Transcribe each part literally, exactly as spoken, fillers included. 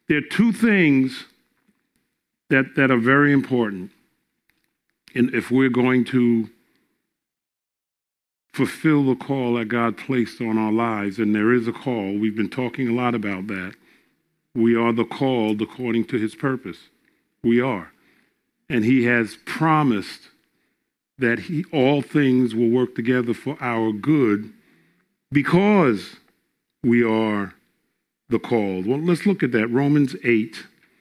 There are two things that, that are very important. And if we're going to fulfill the call that God placed on our lives, and there is a call, we've been talking a lot about that. We are the called according to his purpose. We are. And he has promised that he, all things will work together for our good because we are the called. Well, let's look at that. Romans eight.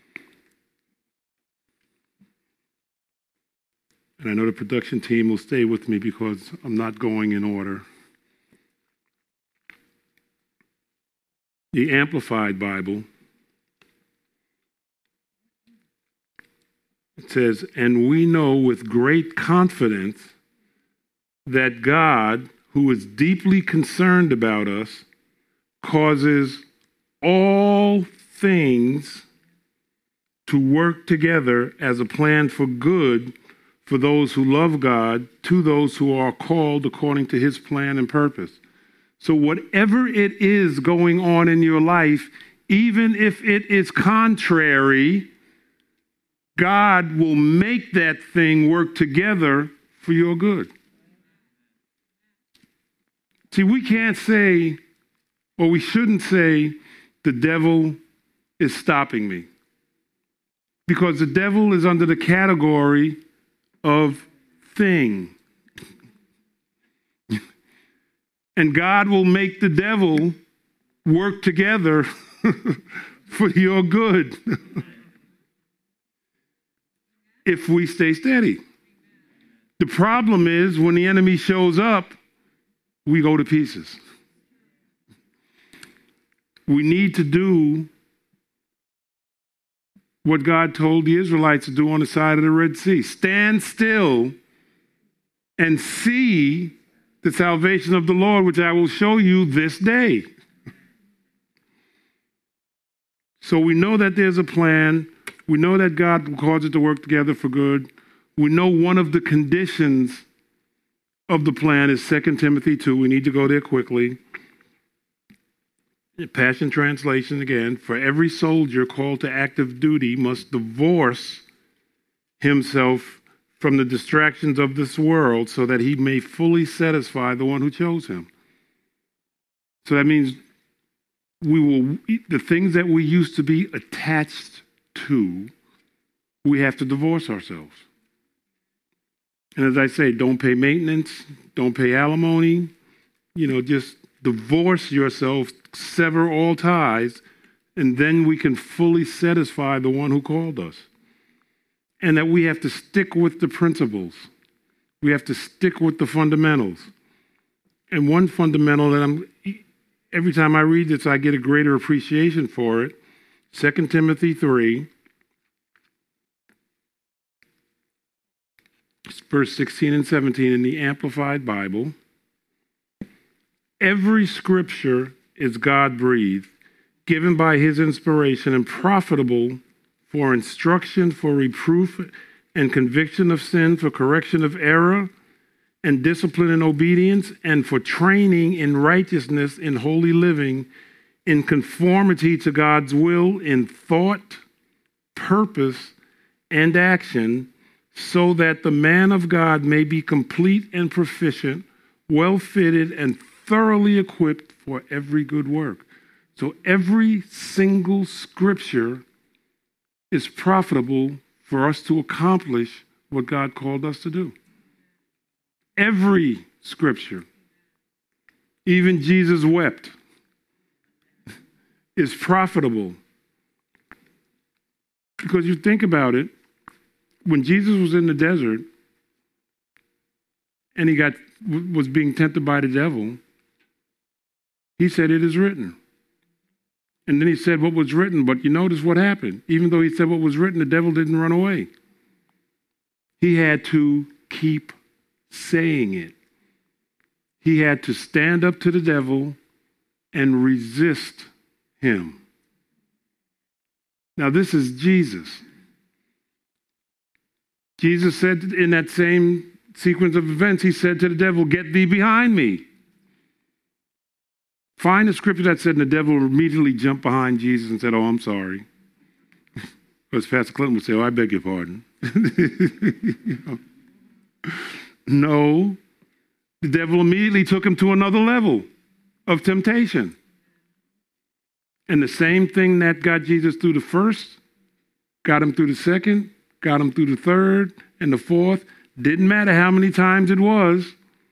And I know the production team will stay with me because I'm not going in order. The Amplified Bible. It says, and we know with great confidence that God, who is deeply concerned about us, causes all things to work together as a plan for good for those who love God, to those who are called according to his plan and purpose. So whatever it is going on in your life, even if it is contrary, God will make that thing work together for your good. See, we can't say, or we shouldn't say, the devil is stopping me. Because the devil is under the category of thing. And God will make the devil work together for your good. If we stay steady. The problem is when the enemy shows up, we go to pieces. We need to do what God told the Israelites to do on the side of the Red Sea. Stand still and see the salvation of the Lord, which I will show you this day. So we know that there's a plan. We know that God will cause it to work together for good. We know one of the conditions of the plan is Second Timothy two. We need to go there quickly. Passion Translation again. For every soldier called to active duty must divorce himself from the distractions of this world so that he may fully satisfy the one who chose him. So that means we will, the things that we used to be attached to, we have to divorce ourselves. And as I say, don't pay maintenance, don't pay alimony, you know, just divorce yourself, sever all ties, and then we can fully satisfy the one who called us. And that we have to stick with the principles. We have to stick with the fundamentals. And one fundamental that I'm, every time I read this, I get a greater appreciation for it. Second Timothy three, verse sixteen and seventeen in the Amplified Bible. Every scripture is God-breathed, given by his inspiration and profitable for instruction, for reproof and conviction of sin, for correction of error, and discipline in obedience, and for training in righteousness, in holy living, in conformity to God's will, in thought, purpose, and action, so that the man of God may be complete and proficient, well-fitted, and thoroughly equipped for every good work. So every single scripture is profitable for us to accomplish what God called us to do. Every scripture, even Jesus wept, is profitable. Because you think about it, when Jesus was in the desert and he got was being tempted by the devil, he said, it is written. And then he said what was written, but you notice what happened. Even though he said what was written, the devil didn't run away. He had to keep saying it. He had to stand up to the devil and resist him. Now this is Jesus. Jesus said in that same sequence of events, he said to the devil, get thee behind me. Find a scripture that said, and the devil immediately jumped behind Jesus and said, oh, I'm sorry. As Pastor Clinton would say, oh, I beg your pardon. You know? No, the devil immediately took him to another level of temptation. And the same thing that got Jesus through the first, got him through the second, got him through the third and the fourth. Didn't matter how many times it was,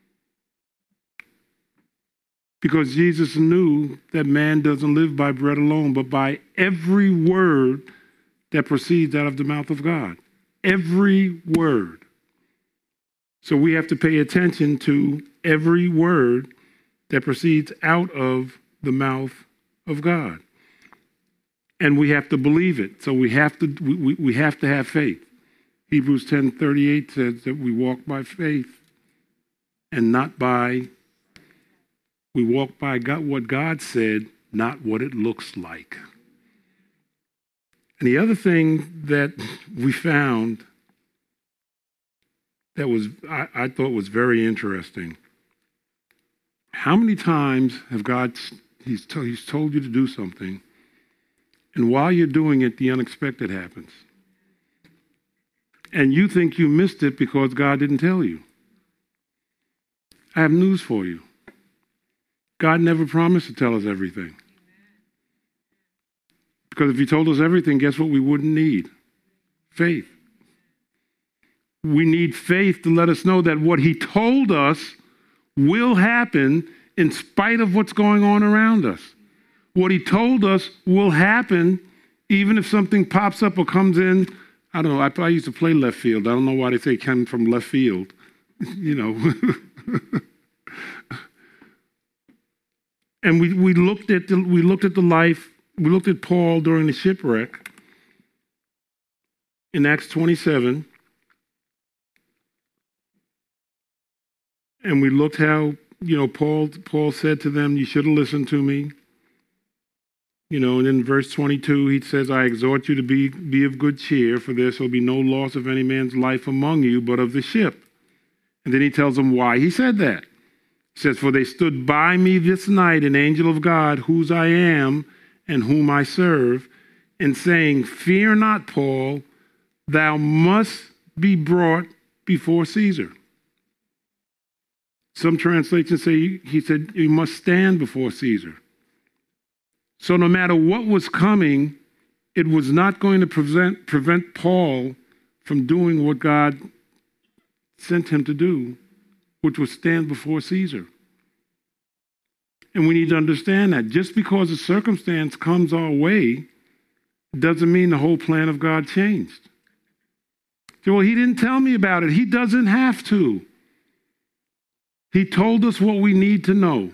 because Jesus knew that man doesn't live by bread alone, but by every word that proceeds out of the mouth of God. Every word. So we have to pay attention to every word that proceeds out of the mouth of God. And we have to believe it. So we have to we, we have to have faith. Hebrews ten thirty-eight says that we walk by faith and not by, we walk by God, what God said, not what it looks like. And the other thing that we found that was I, I thought was very interesting. How many times have God, he's, to, he's told you to do something, and while you're doing it, the unexpected happens. And you think you missed it because God didn't tell you. I have news for you. God never promised to tell us everything. Because if he told us everything, guess what we wouldn't need? Faith. We need faith to let us know that what he told us will happen in spite of what's going on around us. What he told us will happen even if something pops up or comes in. I don't know, I, I used to play left field. I don't know why they say come from left field. You know. And we, we looked at the, we looked at the life, we looked at Paul during the shipwreck in Acts twenty-seven. And we looked how, you know, Paul Paul said to them, you should have listened to me. You know, and in verse twenty-two, he says, I exhort you to be, be of good cheer, for there shall be no loss of any man's life among you, but of the ship. And then he tells them why he said that. He says, for they stood by me this night, an angel of God, whose I am and whom I serve, and saying, fear not, Paul, thou must be brought before Caesar. Some translations say, he said, you must stand before Caesar. So no matter what was coming, it was not going to prevent, prevent Paul from doing what God sent him to do, which was stand before Caesar. And we need to understand that just because a circumstance comes our way doesn't mean the whole plan of God changed. So, well, he didn't tell me about it. He doesn't have to. He told us what we need to know.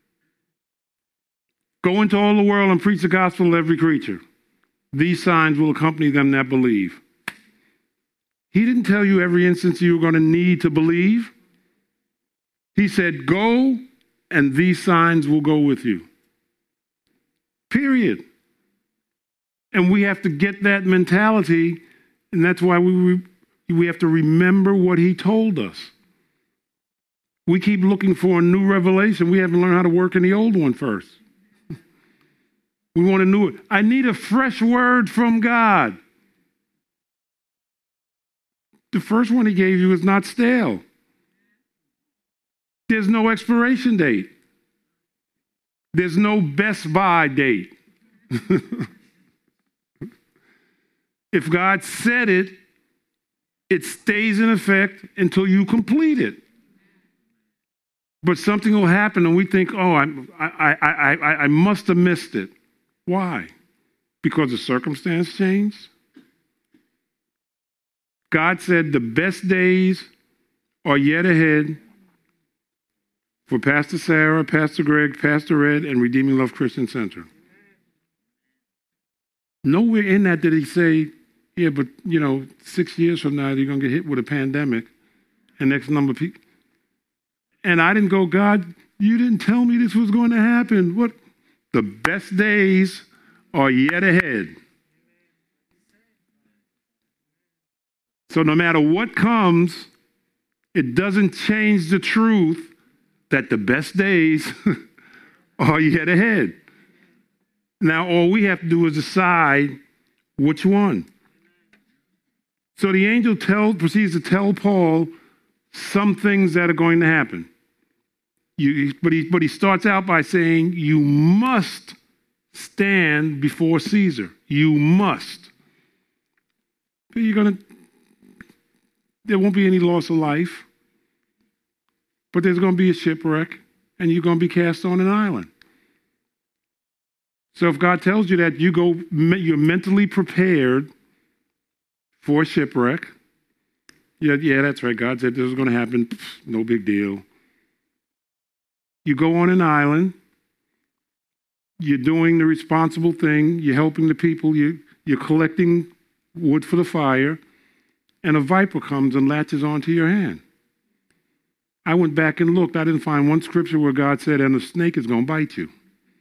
Go into all the world and preach the gospel to every creature. These signs will accompany them that believe. He didn't tell you every instance you were going to need to believe. He said, go, and these signs will go with you. Period. And we have to get that mentality, and that's why we, we have to remember what he told us. We keep looking for a new revelation. We haven't learned how to work in the old one first. We want a new one. I need a fresh word from God. The first one he gave you is not stale. There's no expiration date. There's no best by date. If God said it, it stays in effect until you complete it. But something will happen and we think, oh, I, I, I, I, I must have missed it. Why? Because the circumstance changed? God said the best days are yet ahead for Pastor Sarah, Pastor Greg, Pastor Ed, and Redeeming Love Christian Center. Nowhere in that did he say, yeah, but, you know, six years from now, you're going to get hit with a pandemic and next number of people. And I didn't go, God, you didn't tell me this was going to happen. What? The best days are yet ahead. So no matter what comes, it doesn't change the truth that the best days are yet ahead. Now, all we have to do is decide which one. So the angel tell, proceeds to tell Paul some things that are going to happen. You, but, he, but he starts out by saying, you must stand before Caesar. You must. But you're going to, there won't be any loss of life, but there's going to be a shipwreck, and you're going to be cast on an island. So if God tells you that, you go, you're mentally prepared for a shipwreck. Yeah, yeah, that's right. God said this was going to happen. No big deal. You go on an island. You're doing the responsible thing. You're helping the people. You, you're collecting wood for the fire. And a viper comes and latches onto your hand. I went back and looked. I didn't find one scripture where God said, and a snake is going to bite you.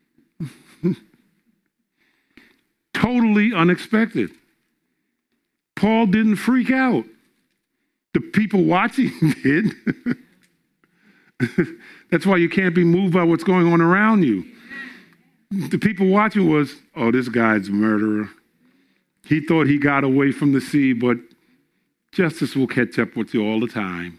Totally unexpected. Paul didn't freak out. The people watching did. That's why you can't be moved by what's going on around you. The people watching was, oh, this guy's a murderer. He thought he got away from the sea, but justice will catch up with you all the time.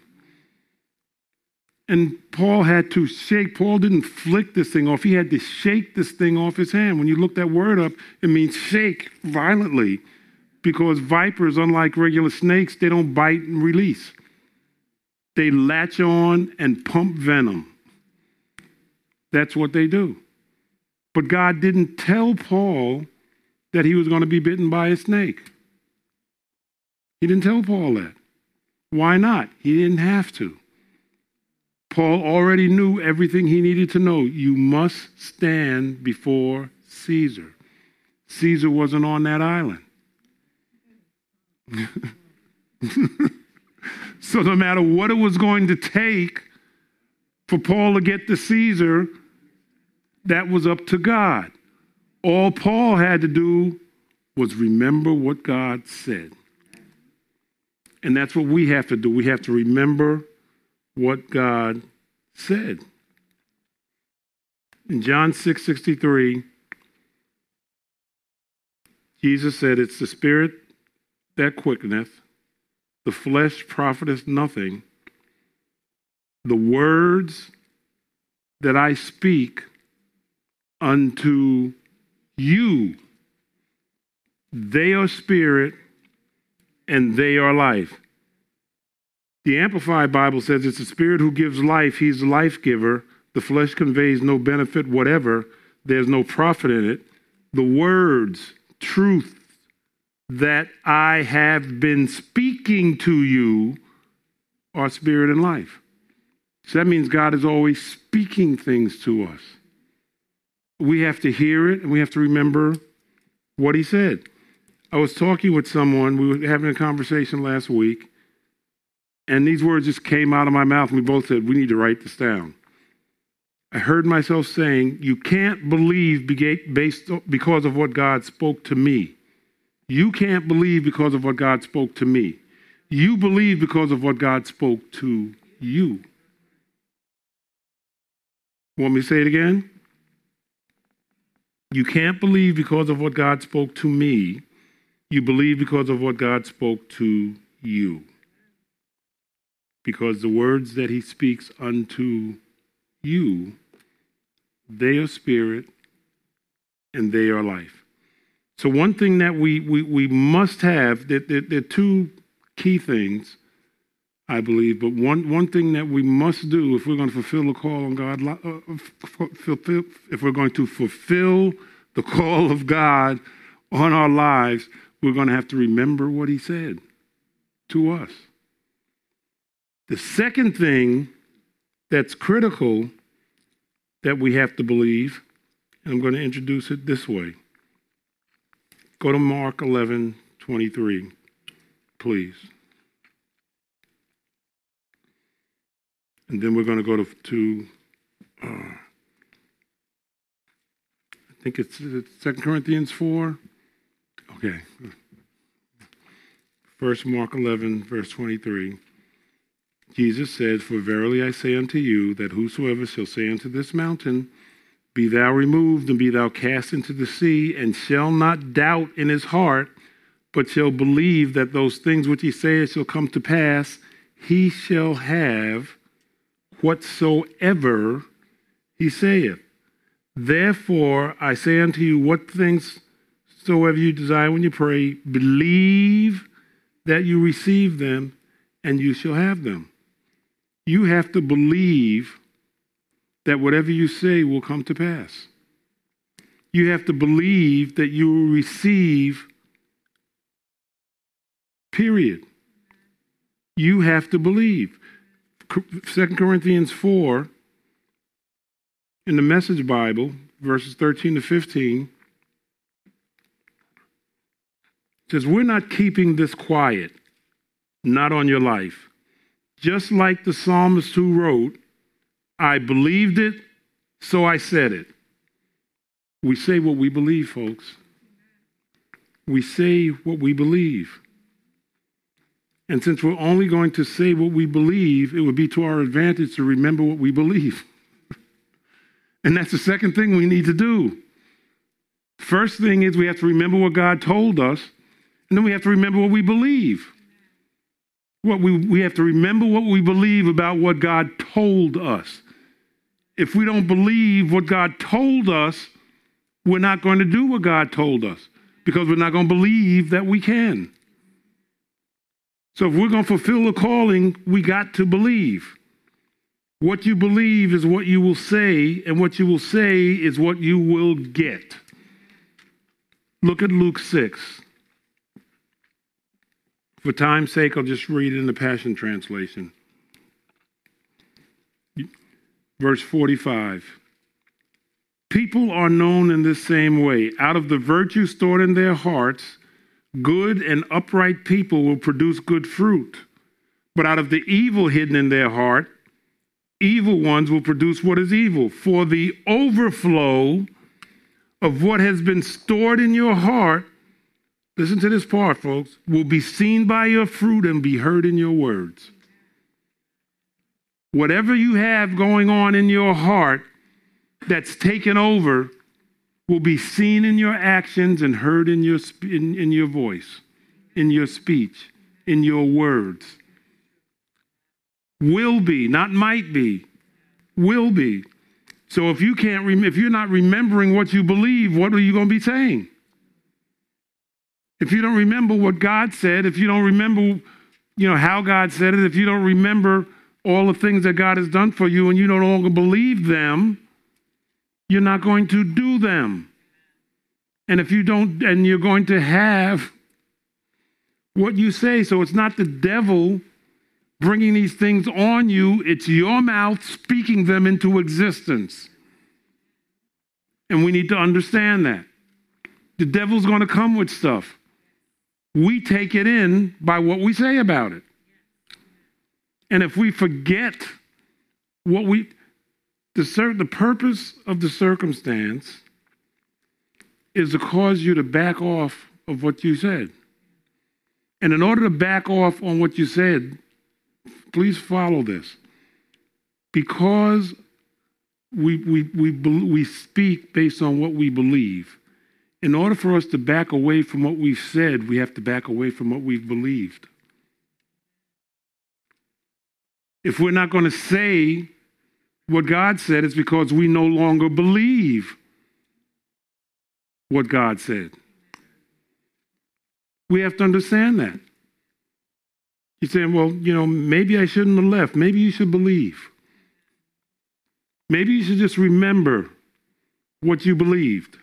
And Paul had to shake. Paul didn't flick this thing off. He had to shake this thing off his hand. When you look that word up, it means shake violently. Because vipers, unlike regular snakes, they don't bite and release. They latch on and pump venom. That's what they do. But God didn't tell Paul that he was going to be bitten by a snake. He didn't tell Paul that. Why not? He didn't have to. Paul already knew everything he needed to know. You must stand before Caesar. Caesar wasn't on that island. So no matter what it was going to take for Paul to get to Caesar, that was up to God. All Paul had to do was remember what God said. And that's what we have to do. We have to remember what God said. In John six sixty-three, Jesus said, it's the Spirit that quickeneth, the flesh profiteth nothing. The words that I speak unto you, they are spirit and they are life. The Amplified Bible says it's the Spirit who gives life. He's the life giver. The flesh conveys no benefit whatever. There's no profit in it. The words, truth, that I have been speaking to you are spirit and life. So that means God is always speaking things to us. We have to hear it and we have to remember what he said. I was talking with someone, we were having a conversation last week, and these words just came out of my mouth and we both said, we need to write this down. I heard myself saying, you can't believe based because of what God spoke to me. You can't believe because of what God spoke to me. You believe because of what God spoke to you. Want me to say it again? You can't believe because of what God spoke to me. You believe because of what God spoke to you. Because the words that he speaks unto you, they are spirit and they are life. So one thing that we we, we must have, there, there, there are two key things, I believe, but one, one thing that we must do if we're going to fulfill the call on God, uh, fulfill, if we're going to fulfill the call of God on our lives, we're going to have to remember what he said to us. The second thing that's critical that we have to believe, and I'm going to introduce it this way. Go to Mark eleven twenty-three, please. And then we're going to go to, to uh, I think it's Second Corinthians four. Okay. First Mark eleven, verse twenty-three. Jesus said, for verily I say unto you, that whosoever shall say unto this mountain, be thou removed, and be thou cast into the sea, and shall not doubt in his heart, but shall believe that those things which he saith shall come to pass, he shall have whatsoever he saith. Therefore, I say unto you, what things soever you desire when you pray, believe that you receive them, and you shall have them. You have to believe that whatever you say will come to pass. You have to believe that you will receive, period. You have to believe. Second Corinthians four, in the Message Bible, verses thirteen to fifteen, says, we're not keeping this quiet, not on your life. Just like the psalmist who wrote, I believed it, so I said it. We say what we believe, folks. We say what we believe. And since we're only going to say what we believe, it would be to our advantage to remember what we believe. And that's the second thing we need to do. First thing is we have to remember what God told us, and then we have to remember what we believe. What we, we have to remember what we believe about what God told us. If we don't believe what God told us, we're not going to do what God told us because we're not going to believe that we can. So if we're going to fulfill the calling, we got to believe. What you believe is what you will say, and what you will say is what you will get. Look at Luke six. For time's sake, I'll just read it in the Passion Translation. Verse forty-five. People are known in this same way. Out of the virtue stored in their hearts, good and upright people will produce good fruit. But out of the evil hidden in their heart, evil ones will produce what is evil. For the overflow of what has been stored in your heart, listen to this part, folks, will be seen by your fruit and be heard in your words. Whatever you have going on in your heart that's taken over will be seen in your actions and heard in your in, in your voice, in your speech, in your words. Will be, not might be, will be. So if you can't, rem- if you're not remembering what you believe, what are you going to be saying? If you don't remember what God said, if you don't remember, you know, how God said it, if you don't remember all the things that God has done for you and you no longer believe them, you're not going to do them. And if you don't, and you're going to have what you say. So it's not the devil bringing these things on you. It's your mouth speaking them into existence. And we need to understand that. The devil's going to come with stuff. We take it in by what we say about it. And if we forget what we, the, cir- the purpose of the circumstance is to cause you to back off of what you said. And in order to back off on what you said, please follow this. Because we, we, we, we speak based on what we believe. In order for us to back away from what we've said, we have to back away from what we've believed. If we're not going to say what God said, it's because we no longer believe what God said. We have to understand that. You're saying, well, you know, maybe I shouldn't have left. Maybe you should believe. Maybe you should just remember what you believed.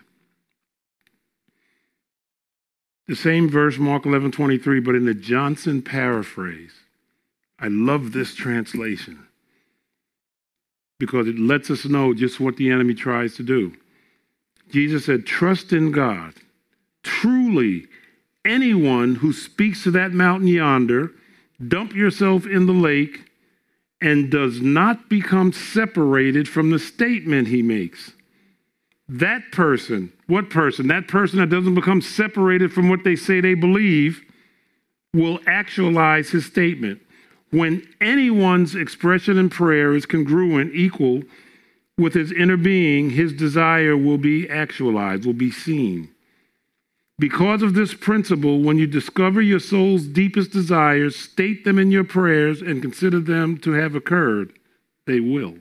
The same verse, Mark eleven twenty-three, but in the Johnson paraphrase. I love this translation because it lets us know just what the enemy tries to do. Jesus said, trust in God. Truly, anyone who speaks to that mountain yonder, dump yourself in the lake, and does not become separated from the statement he makes. That person, what person? That person that doesn't become separated from what they say they believe will actualize his statement. When anyone's expression in prayer is congruent, equal with his inner being, his desire will be actualized, will be seen. Because of this principle, when you discover your soul's deepest desires, state them in your prayers and consider them to have occurred. They will.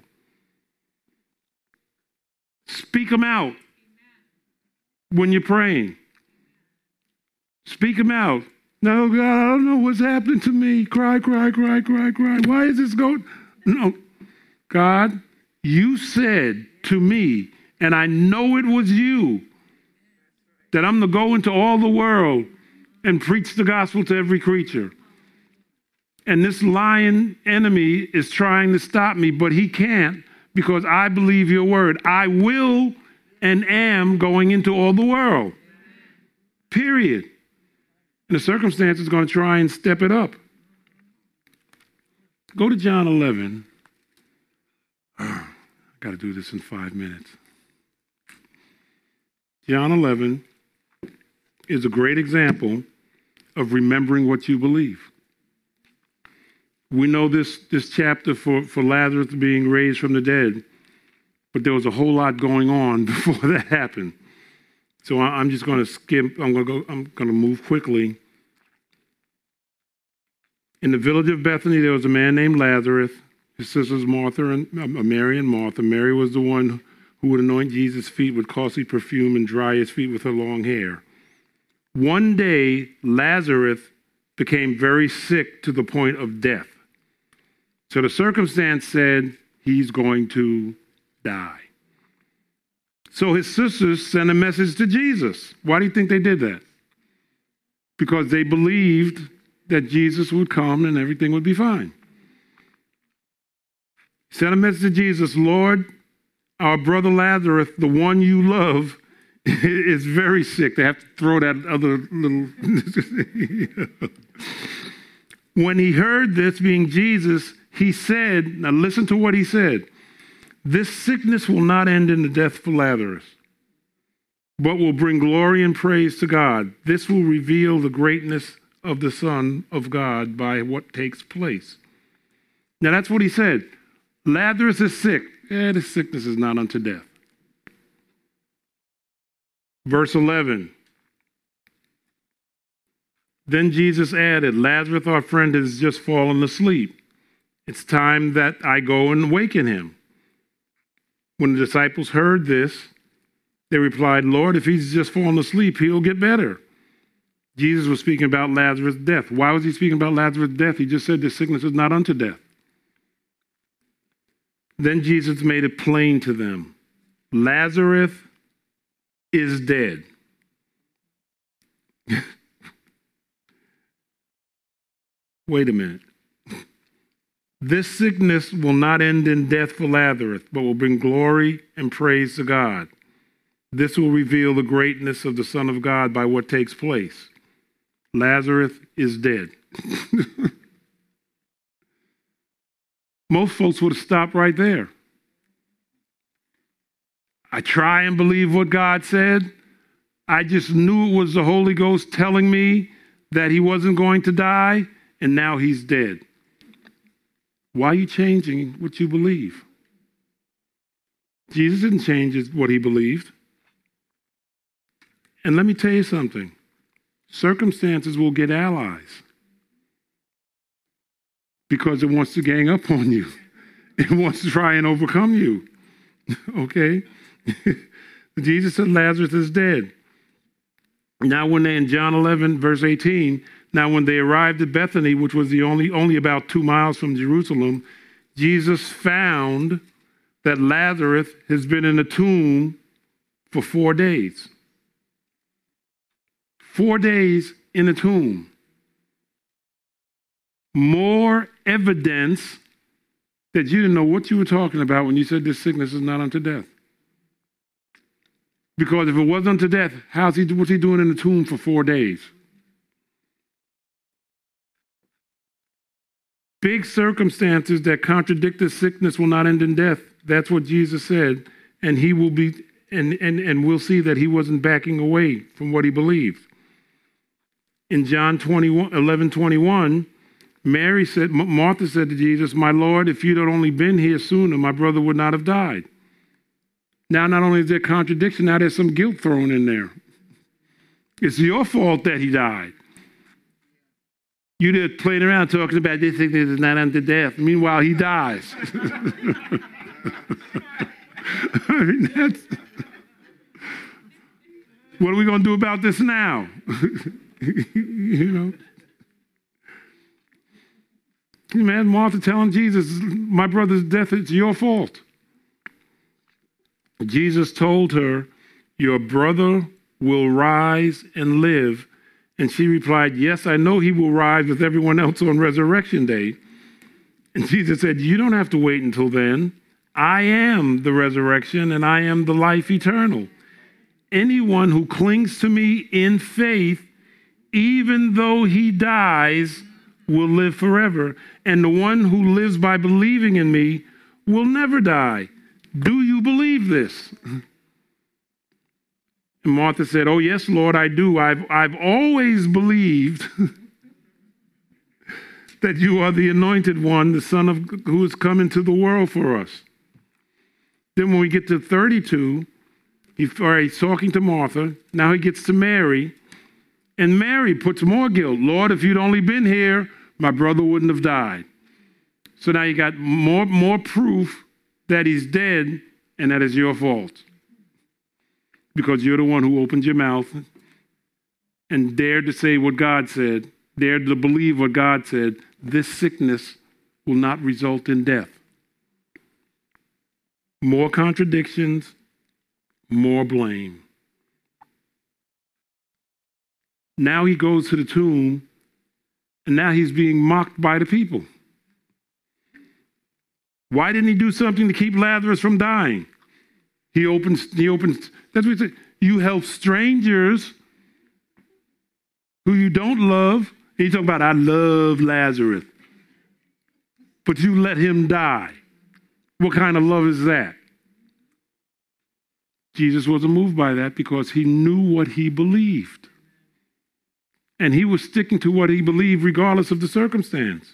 Speak them out when you're praying. Speak them out. No, God, I don't know what's happening to me. Cry, cry, cry, cry, cry. Why is this going? No. God, you said to me, and I know it was you, that I'm to go into all the world and preach the gospel to every creature. And this lying enemy is trying to stop me, but he can't, because I believe your word. I will and am going into all the world. Period. And the circumstance is going to try and step it up. Go to John eleven. I got to do this in five minutes. John eleven is a great example of remembering what you believe. We know this, this chapter for, for Lazarus being raised from the dead, but there was a whole lot going on before that happened. So I'm just going to skip, I'm going to go, I'm going to move quickly. In the village of Bethany, there was a man named Lazarus. His sisters Martha and uh, Mary and Martha. Mary was the one who would anoint Jesus' feet with costly perfume and dry his feet with her long hair. One day, Lazarus became very sick to the point of death. So the circumstance said he's going to die. So his sisters sent a message to Jesus. Why do you think they did that? Because they believed that Jesus would come and everything would be fine. Sent a message to Jesus, Lord, our brother Lazarus, the one you love, is very sick. They have to throw that other little... When he heard this, being Jesus, he said, now listen to what he said, this sickness will not end in the death for Lazarus, but will bring glory and praise to God. This will reveal the greatness of the Son of God by what takes place. Now that's what he said. Lazarus is sick. Eh, the sickness is not unto death. Verse eleven. Then Jesus added, Lazarus, our friend, has just fallen asleep. It's time that I go and waken him. When the disciples heard this, they replied, Lord, if he's just fallen asleep, he'll get better. Jesus was speaking about Lazarus' death. Why was he speaking about Lazarus' death? He just said the sickness is not unto death. Then Jesus made it plain to them. Lazarus is dead. Wait a minute. This sickness will not end in death for Lazarus, but will bring glory and praise to God. This will reveal the greatness of the Son of God by what takes place. Lazarus is dead. Most folks would have stopped right there. I try and believe what God said. I just knew it was the Holy Ghost telling me that he wasn't going to die, and now he's dead. Why are you changing what you believe? Jesus didn't change what he believed. And let me tell you something. Circumstances will get allies because it wants to gang up on you. It wants to try and overcome you. Okay? Jesus said Lazarus is dead. Now when they, in John eleven, verse eighteen, now when they arrived at Bethany, which was the only, only about two miles from Jerusalem, Jesus found that Lazarus has been in the tomb for four days. Four days in a tomb. More evidence that you didn't know what you were talking about when you said this sickness is not unto death. Because if it was unto death, how's he, what's he doing in the tomb for four days? Big circumstances that contradict the sickness will not end in death. That's what Jesus said. And he will be, and, and, and we'll see that he wasn't backing away from what he believed. In John eleven twenty-one, Mary said, Martha said to Jesus, my Lord, if you'd only been here sooner, my brother would not have died. Now, not only is there contradiction, now there's some guilt thrown in there. It's your fault that he died. You did playing around talking about this thing that is not unto death. Meanwhile, he dies. I mean, that's, what are we going to do about this now? You know? Can you imagine Martha telling Jesus, my brother's death, it's your fault? Jesus told her, your brother will rise and live. And she replied, yes, I know he will rise with everyone else on resurrection day. And Jesus said, you don't have to wait until then. I am the resurrection and I am the life eternal. Anyone who clings to me in faith, even though he dies, will live forever. And the one who lives by believing in me will never die. Do you believe this? And Martha said, oh, yes, Lord, I do. I've, I've always believed that you are the anointed one, the Son of who has come into the world for us. Then when we get to thirty-two, he's, all right, he's talking to Martha. Now he gets to Mary. And Mary puts more guilt. Lord, if you'd only been here, my brother wouldn't have died. So now you got more, more proof that he's dead and that it's your fault. Because you're the one who opened your mouth and dared to say what God said, dared to believe what God said. This sickness will not result in death. More contradictions, more blame. Now he goes to the tomb, and now he's being mocked by the people. Why didn't he do something to keep Lazarus from dying? He opens, he opens, that's what he said. You help strangers who you don't love. And you talk about, I love Lazarus. But you let him die. What kind of love is that? Jesus wasn't moved by that because he knew what he believed. And he was sticking to what he believed regardless of the circumstance.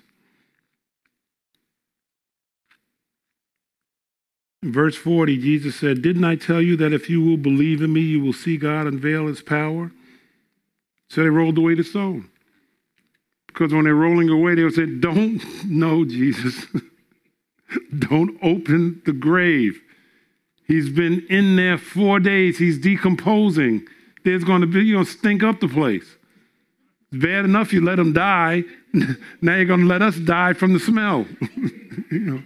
In verse forty, Jesus said, didn't I tell you that if you will believe in me, you will see God unveil his power? So they rolled away the stone. Because when they're rolling away, they would say, don't, no, Jesus. Don't open the grave. He's been in there four days. He's decomposing. There's going to be, you're going to stink up the place. It's bad enough you let him die. Now you're going to let us die from the smell. You know.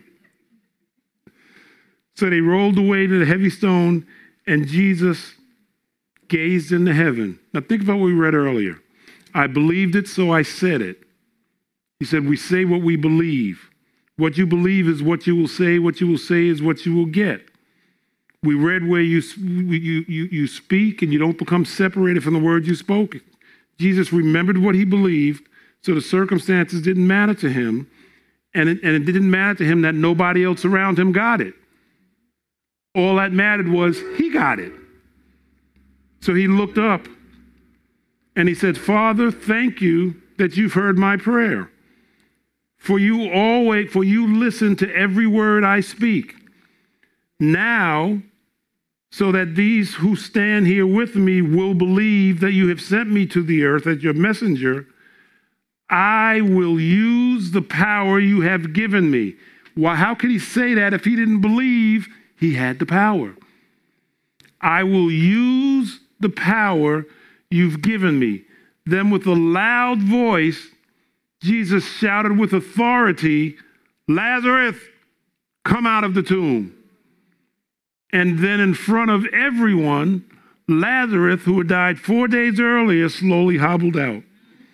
So they rolled away to the heavy stone, and Jesus gazed into heaven. Now think about what we read earlier. I believed it, so I said it. He said, we say what we believe. What you believe is what you will say. What you will say is what you will get. We read where you, you, you, you speak and you don't become separated from the words you spoke. Jesus remembered what he believed, so the circumstances didn't matter to him, and it, and it didn't matter to him that nobody else around him got it. All that mattered was he got it. So he looked up and he said, Father, thank you that you've heard my prayer. For you always, for you listen to every word I speak. Now, so that these who stand here with me will believe that you have sent me to the earth as your messenger, I will use the power you have given me. Well, how could he say that if he didn't believe he had the power? I will use the power you've given me. Then with a loud voice, Jesus shouted with authority, Lazarus, come out of the tomb. And then in front of everyone, Lazarus, who had died four days earlier, slowly hobbled out.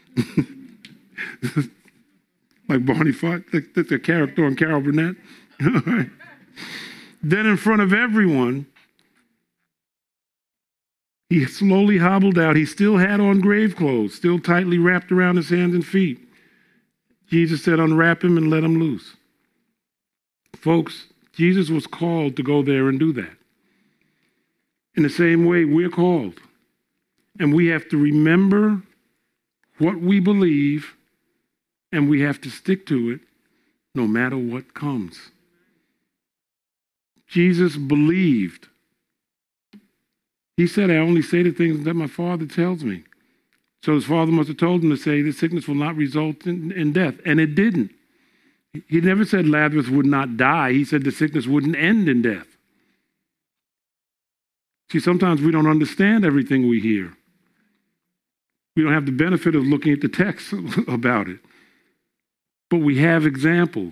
Like Barney Fife, that's a character on Carol Burnett. Then in front of everyone, he slowly hobbled out. He still had on grave clothes, still tightly wrapped around his hands and feet. Jesus said, unwrap him and let him loose. Folks, Jesus was called to go there and do that. In the same way, we're called. And we have to remember what we believe, and we have to stick to it no matter what comes. Jesus believed. He said, I only say the things that my Father tells me. So his father must have told him to say the sickness will not result in, in death. And it didn't. He never said Lazarus would not die. He said the sickness wouldn't end in death. See, sometimes we don't understand everything we hear. We don't have the benefit of looking at the text about it. But we have examples.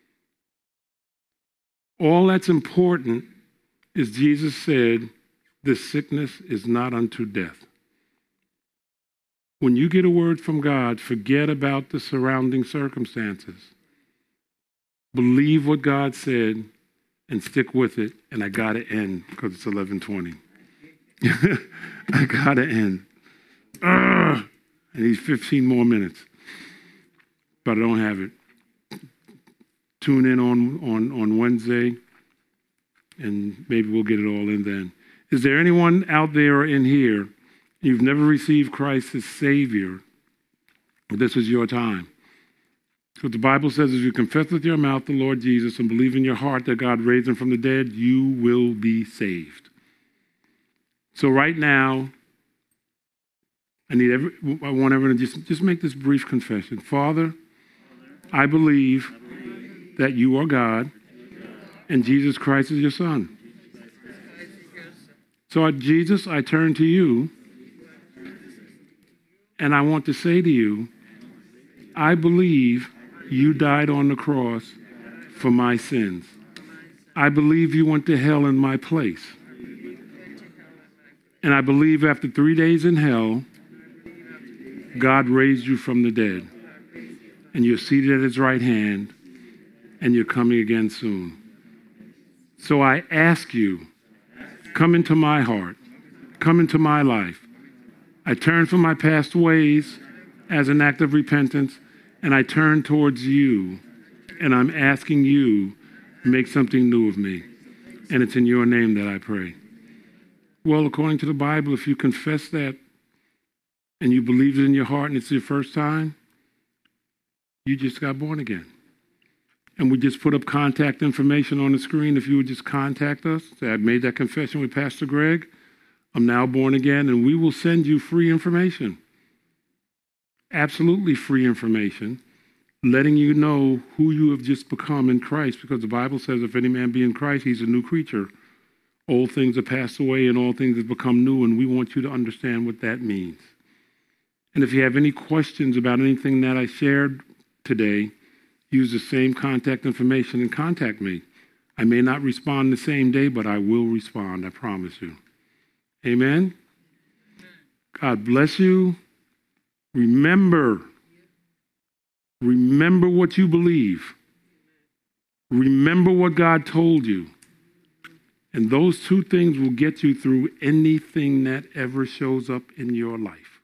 All that's important is Jesus said, this sickness is not unto death. When you get a word from God, forget about the surrounding circumstances. Believe what God said and stick with it. And I got to end because it's eleven twenty. I got to end. Ugh. I need fifteen more minutes. But I don't have it. Tune in on, on, on Wednesday, and maybe we'll get it all in then. Is there anyone out there or in here, you've never received Christ as Savior? This is your time. What the Bible says is you confess with your mouth the Lord Jesus and believe in your heart that God raised him from the dead, you will be saved. So right now, I need every, I want everyone to just, just make this brief confession. Father, I believe that you are God and Jesus Christ is your Son. So Jesus, I turn to you and I want to say to you, I believe you died on the cross for my sins. I believe you went to hell in my place. And I believe after three days in hell, God raised you from the dead. And you're seated at his right hand, and you're coming again soon. So I ask you, come into my heart, come into my life. I turn from my past ways as an act of repentance, and I turn towards you, and I'm asking you to make something new of me. And it's in your name that I pray. Well, according to the Bible, if you confess that and you believe it in your heart and it's your first time, you just got born again. And we just put up contact information on the screen. If you would just contact us, say, I've made that confession with Pastor Greg. I'm now born again, and we will send you free information. Absolutely free information, letting you know who you have just become in Christ, because the Bible says if any man be in Christ, he's a new creature. Old things have passed away and all things have become new, and we want you to understand what that means. And if you have any questions about anything that I shared today, use the same contact information and contact me. I may not respond the same day, but I will respond, I promise you. Amen? God bless you. Remember, remember what you believe. Remember what God told you. And those two things will get you through anything that ever shows up in your life.